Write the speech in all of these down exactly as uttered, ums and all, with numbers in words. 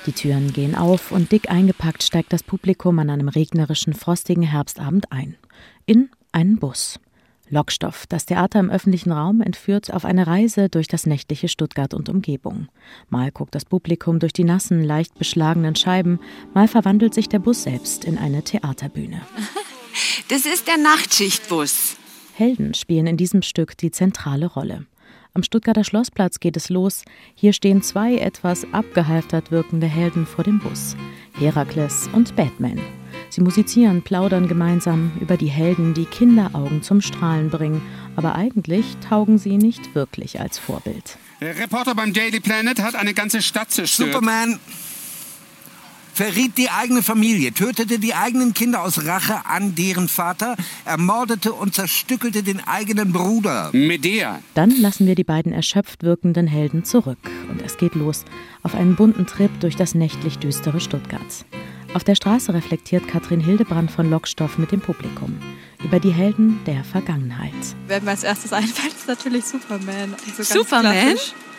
Die Türen gehen auf und dick eingepackt steigt das Publikum an einem regnerischen, frostigen Herbstabend ein. In einen Bus. Lockstoff, das Theater im öffentlichen Raum, entführt auf eine Reise durch das nächtliche Stuttgart und Umgebung. Mal guckt das Publikum durch die nassen, leicht beschlagenen Scheiben, mal verwandelt sich der Bus selbst in eine Theaterbühne. Das ist der Nachtschichtbus. Helden spielen in diesem Stück die zentrale Rolle. Am Stuttgarter Schlossplatz geht es los. Hier stehen zwei etwas abgehalftert wirkende Helden vor dem Bus. Herakles und Batman. Sie musizieren, plaudern gemeinsam über die Helden, die Kinderaugen zum Strahlen bringen. Aber eigentlich taugen sie nicht wirklich als Vorbild. Der Reporter beim Daily Planet hat eine ganze Stadt zerstört. Superman verriet die eigene Familie, tötete die eigenen Kinder aus Rache an deren Vater, ermordete und zerstückelte den eigenen Bruder. Medea. Dann lassen wir die beiden erschöpft wirkenden Helden zurück. Und es geht los auf einen bunten Trip durch das nächtlich düstere Stuttgart. Auf der Straße reflektiert Katrin Hildebrand von Lockstoff mit dem Publikum über die Helden der Vergangenheit. Wer mir als erstes einfällt, ist natürlich Superman. Also Superman?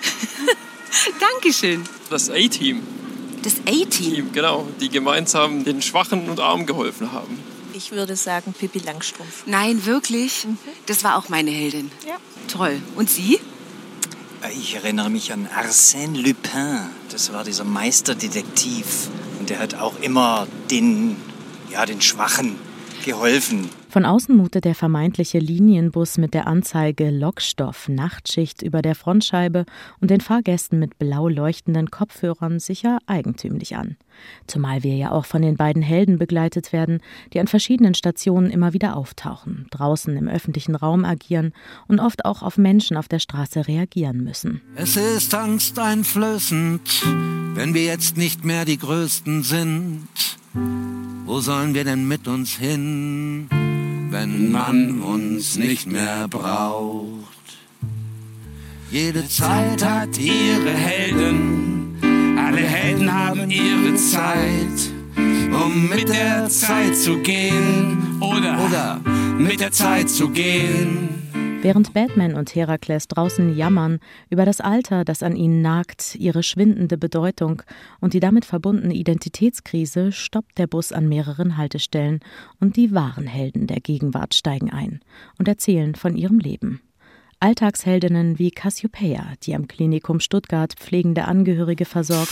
Dankeschön. Das A-Team. Das A-Team? Team, genau, die gemeinsam den Schwachen und Armen geholfen haben. Ich würde sagen Pippi Langstrumpf. Nein, wirklich? Mhm. Das war auch meine Heldin. Ja. Toll. Und Sie? Ich erinnere mich an Arsène Lupin. Das war dieser Meisterdetektiv. Und der hat auch immer den, ja, den Schwachen geholfen. Von außen mutet der vermeintliche Linienbus mit der Anzeige Lockstoff Nachtschicht über der Frontscheibe und den Fahrgästen mit blau leuchtenden Kopfhörern sicher eigentümlich an. Zumal wir ja auch von den beiden Helden begleitet werden, die an verschiedenen Stationen immer wieder auftauchen, draußen im öffentlichen Raum agieren und oft auch auf Menschen auf der Straße reagieren müssen. Es ist angsteinflößend, wenn wir jetzt nicht mehr die Größten sind. Wo sollen wir denn mit uns hin, wenn man uns nicht mehr braucht? Jede Zeit hat ihre Helden, alle Helden haben ihre Zeit, um mit der Zeit zu gehen oder, oder mit der Zeit zu gehen. Während Batman und Herakles draußen jammern über das Alter, das an ihnen nagt, ihre schwindende Bedeutung und die damit verbundene Identitätskrise, stoppt der Bus an mehreren Haltestellen und die wahren Helden der Gegenwart steigen ein und erzählen von ihrem Leben. Alltagsheldinnen wie Cassiopeia, die am Klinikum Stuttgart pflegende Angehörige versorgt.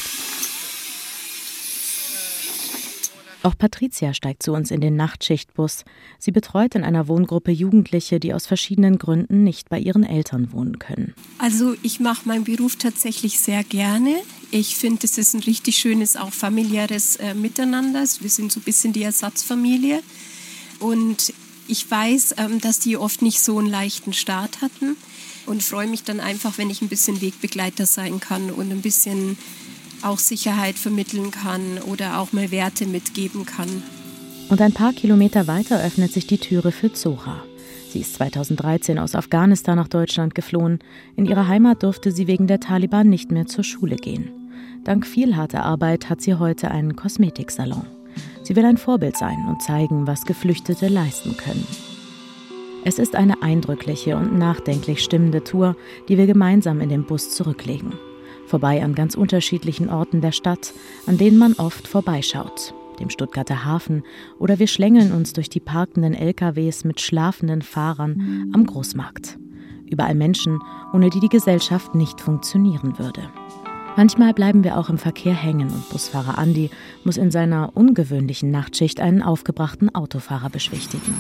Auch Patricia steigt zu uns in den Nachtschichtbus. Sie betreut in einer Wohngruppe Jugendliche, die aus verschiedenen Gründen nicht bei ihren Eltern wohnen können. Also ich mache meinen Beruf tatsächlich sehr gerne. Ich finde, es ist ein richtig schönes, auch familiäres äh, Miteinander. Wir sind so ein bisschen die Ersatzfamilie. Und ich weiß, ähm, dass die oft nicht so einen leichten Start hatten. Und freue mich dann einfach, wenn ich ein bisschen Wegbegleiter sein kann und ein bisschen auch Sicherheit vermitteln kann oder auch mal Werte mitgeben kann. Und ein paar Kilometer weiter öffnet sich die Türe für Zora. Sie ist zweitausenddreizehn aus Afghanistan nach Deutschland geflohen. In ihrer Heimat durfte sie wegen der Taliban nicht mehr zur Schule gehen. Dank viel harter Arbeit hat sie heute einen Kosmetiksalon. Sie will ein Vorbild sein und zeigen, was Geflüchtete leisten können. Es ist eine eindrückliche und nachdenklich stimmende Tour, die wir gemeinsam in dem Bus zurücklegen. Vorbei an ganz unterschiedlichen Orten der Stadt, an denen man oft vorbeischaut. Dem Stuttgarter Hafen oder wir schlängeln uns durch die parkenden L K Ws mit schlafenden Fahrern am Großmarkt. Überall Menschen, ohne die die Gesellschaft nicht funktionieren würde. Manchmal bleiben wir auch im Verkehr hängen und Busfahrer Andi muss in seiner ungewöhnlichen Nachtschicht einen aufgebrachten Autofahrer beschwichtigen.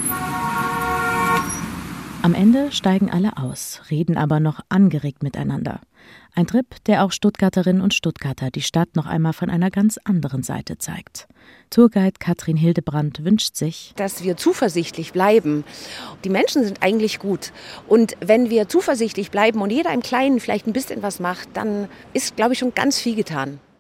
Am Ende steigen alle aus, reden aber noch angeregt miteinander. Ein Trip, der auch Stuttgarterinnen und Stuttgarter die Stadt noch einmal von einer ganz anderen Seite zeigt. Tourguide Katrin Hildebrand wünscht sich, dass wir zuversichtlich bleiben. Die Menschen sind eigentlich gut. Und wenn wir zuversichtlich bleiben und jeder im Kleinen vielleicht ein bisschen was macht, dann ist, glaube ich, schon ganz viel getan.